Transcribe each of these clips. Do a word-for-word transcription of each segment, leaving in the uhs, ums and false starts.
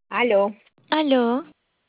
Aló, Aló,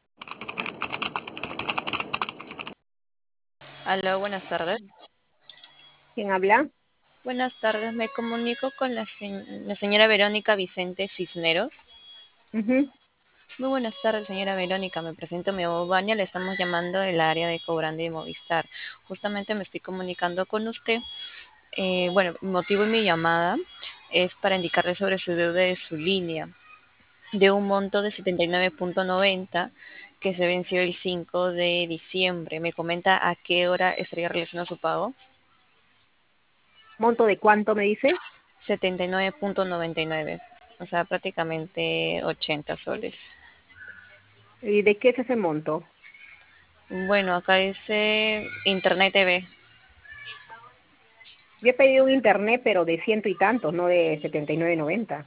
Aló, buenas tardes. ¿quién habla? Buenas tardes, me comunico con la, se- la señora Verónica Vicente Cisneros. Ujú. Muy buenas tardes, señora Verónica. Me presento, me llamo Vania, le estamos llamando del área de cobrante de Movistar. Justamente me estoy comunicando con usted. Eh, bueno, el motivo de mi llamada es para indicarle sobre su deuda de su línea, de un monto de setenta y nueve punto noventa que se venció el cinco de diciembre. ¿Me comenta a qué hora estaría realizando su pago? ¿Monto de cuánto me dice? setenta y nueve punto noventa y nueve, o sea, prácticamente ochenta soles. ¿Y de qué es ese monto? Bueno, acá dice Internet T V. Yo he pedido un internet, pero de ciento y tantos, no de setenta y nueve noventa.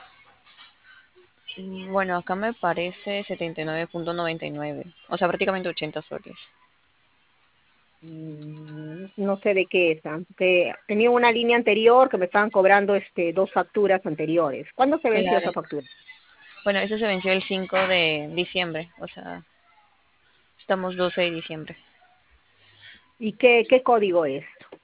Bueno, acá me parece setenta y nueve punto noventa y nueve, o sea, prácticamente ochenta soles. Mm, no sé de qué es, ¿ah? Que tenía una línea anterior que me estaban cobrando este dos facturas anteriores. ¿Cuándo se venció Claro. esa factura? Bueno, eso se venció el cinco de diciembre, o sea, estamos doce de diciembre. ¿Y qué, qué código es?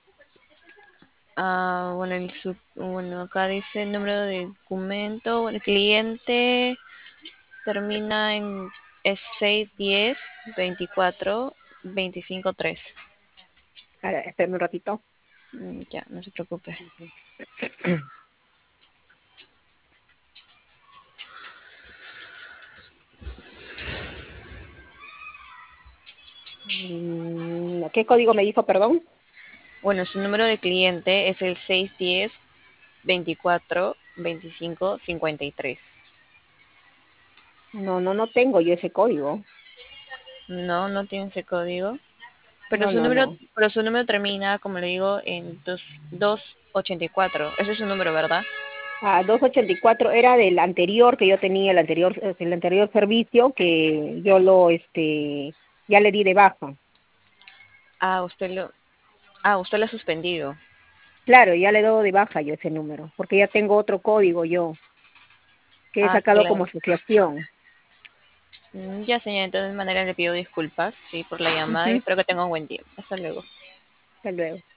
Ah, bueno, el sub- bueno, acá dice el número de documento, el cliente termina en es seis diez veinticuatro veinticinco tres. A ver, espérame un ratito. Mm, Ya, no se preocupe. Mm, ¿Qué código me dijo, perdón? Bueno, su número de cliente es el seis diez veinticuatro veinticinco cincuenta y tres. No, no, no tengo yo ese código. No, no tiene ese código. Pero No, su no, número, no. pero su número termina, como le digo, en dos, doscientos ochenta y cuatro. Ese es su número, ¿verdad? Ah, doscientos ochenta y cuatro era del anterior que yo tenía, el anterior, eh, el anterior servicio que yo lo, este, ya le di de baja. Ah, usted lo, ah, usted lo ha suspendido. Claro, ya le doy de baja yo ese número, porque ya tengo otro código yo, que he Ah, sacado como claro. asociación. Mm, Ya, señora, entonces de manera le pido disculpas, sí, por la llamada y Ujú. espero que tenga un buen día. Hasta luego. Hasta luego.